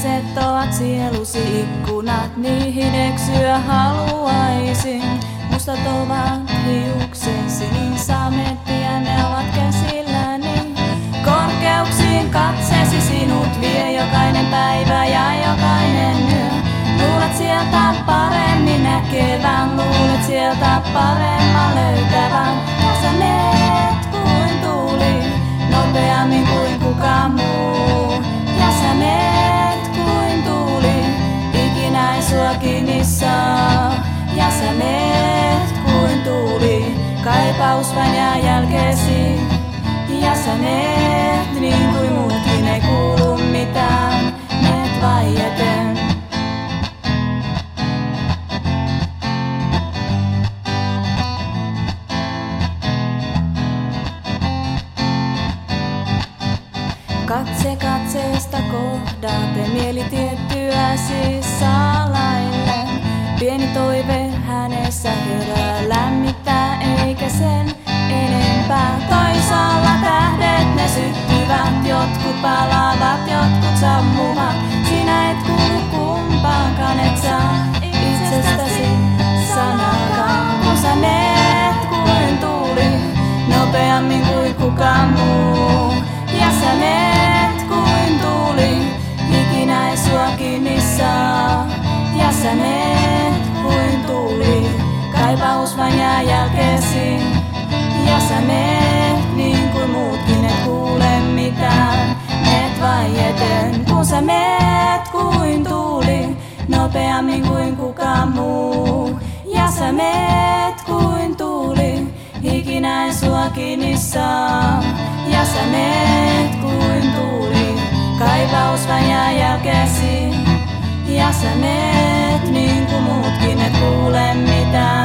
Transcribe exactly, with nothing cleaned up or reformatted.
Siniset ovat sielusi ikkunat, niihin eksyä haluaisin. Mustat ovat hiuksesi, niin samettia ne ovat käsilläni. Korkeuksiin katsesi sinut vie jokainen päivä ja jokainen yö. Luulet sieltä paremmin näkevän, luulet sieltä paremman löytävän. Ja sä meet kuin tuuli, nopeammin kuin kukaan muu. Ja sä meet kuin tuuli, ikinä ei sua kiinni saa. Ja sä meet kuin tuuli, kaipaus vain jää jälkeesi. Ja sä meet niin kuin muutkin, ei kuulu mitään, meet vaieten. Katse katseesta kohdaten, mieli tiettyä siis salaillen. Pieni toive hänessä herää, lämmittää eikä sen enempää. Toisaalla tähdet ne syttyvät, jotkut palavat, jotkut sammuvat. Sinä et kuulu kumpaankaan, et saa itsestäsi sanakaan. Kun sä meet kuin tuuli, nopeammin kuin kukaan muu. Ja sä meet kuin tuuli, ikinä ei sua kiinni saa. Ja sä meet kuin tuuli, kaipaus vain jää jälkeesi. Ja sä meet niin kuin muutkin, et kuule mitään, meet vaieten. Kun sä meet kuin tuuli, nopeammin kuin kukaan muu. Ja sä meet kuin tuuli, ikinä ei sua kiinni saa. Ja sä meet kuin tuuli, kaipaus vain jää jälkeesi. Ja sä meet niin kuin muutkin, et kuule mitään.